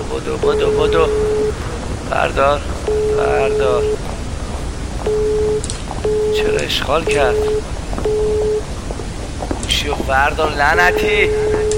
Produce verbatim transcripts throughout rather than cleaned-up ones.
بدو بدو بدو بردار بردار. چرا اشغال کرد؟ گوشیو بردار لعنتی.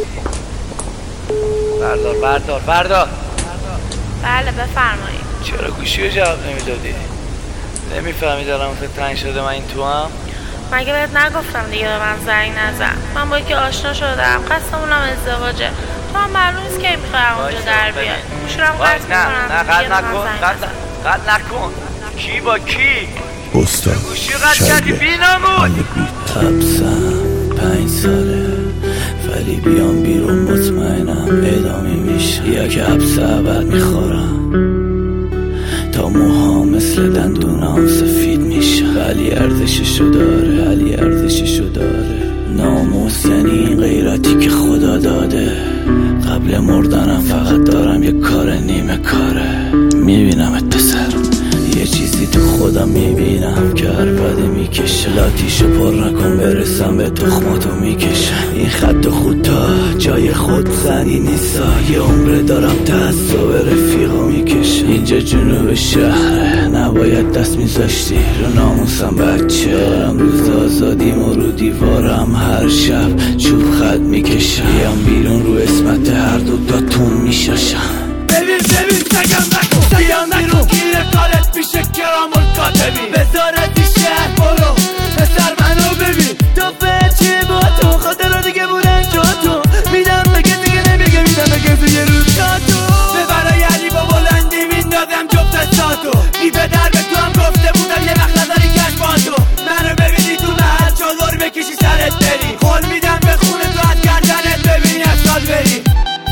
بردار بردار بردار. بله بفرمایید. چرا گوشیو جواب نمیدادی؟ نمیفهمی دارم فکر تنگ شده من این تو هم؟ مگه بهت نگفتم دیگه به من زنگ نزن؟ من با یکی آشنا شدم، قصدمونم ازدواجه. تو هم معلوم نیست که میخوای اونجا در بیای. گوشیرم قطع میکنم. نه نه قطع نکن قطع نکن. کی با کی؟ استاد گوشی قطع کردی بینامون. حبسم پنج ساله ولی بیام بیرون مطمئنم ادامه میشه. یک حبس ابد میخورم تا موها مثل دندونام سفید میشه. ولی ارزششو داره ولی ارزششو داره. ناموس یعنی این غیرتی که خدا داده. قبل مردنم فقط دارم یه کار نیمه کاره. میبینم اتسر یه چیزی تو خودم میبینم که عربده میکشه. لاتیشو پر نکن برسم به تخماتو میکشه. این خط و خطا جای خود زنی نیستا. یه عمره دارم تعصب رفیقا میکشه. اینجا جنوب شهره نباید دست میذاشتی رو ناموسم بچه. دارم روز آزادیم و رو دیوارم هر شب چوب خط میکشه. بیام بیرون رو اسمت هر دو داتون میشاشم. ببین ببین سگم نکن بیام بیرون گیره کارت میشه کرام الکاتبی. بذارت این شهر برو پسر منو ببین. تو به چی با تو خاطر دیگه بودن جا تو. میدم بگه دیگه نمیگه میدم بگه توی روز تو. به برای علی با بلندی میندازم جفت ساتو. بی پدر به تو هم گفته بودم یه وقت نظری کش با تو. منو ببینی تو محل چادر بکشی سرت بری. خول میدم به خونه تو از گردنت ببینی از سال بری.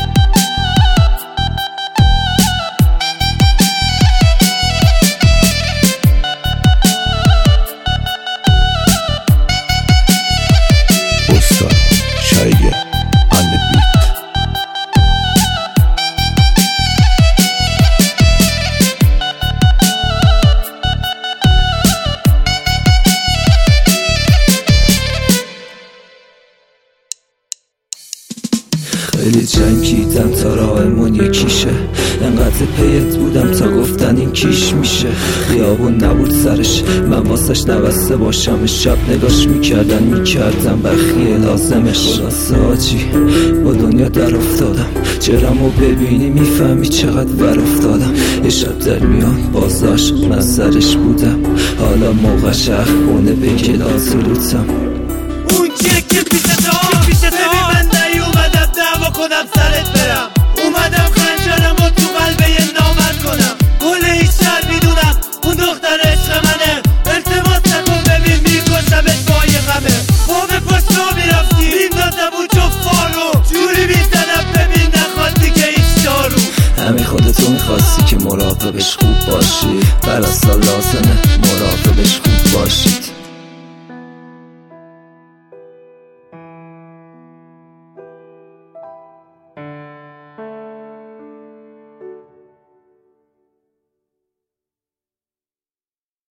خیلی جنگیدم تا راهمون یکیشه. انقدر پیت بودم تا گفتن این کیش میشه. خیابون نبود سرش من واسش نبسته باشم. شب نگاش میکردن میکردم بخیه لازمش. خلاصه آجی با دنیا در افتادم. جرمو ببینی میفهمی چقدر ور افتادم. یه شب در میان بازداشت من سرش بودم. حالا موقع شهر خونه به کلاس روتم. اون چیه که پیش تو ببین من دایی اومدم دعوا کنم سرت برم. اومدم خنجرم و تو قلبه یه نامرد کنم. گل هیچ شهر میدونم اون دختر عشق منه. التماس نکن ببین میکشمش با یه غمه. ما به پشتا میرفتی میندازم اون جفارو. جوری میزنم ببین نخواستی که هیچ دارو. همین خودتو میخواستی که مراقبش خوب باشی. پرستار لازمه مراقبش خوب باشید.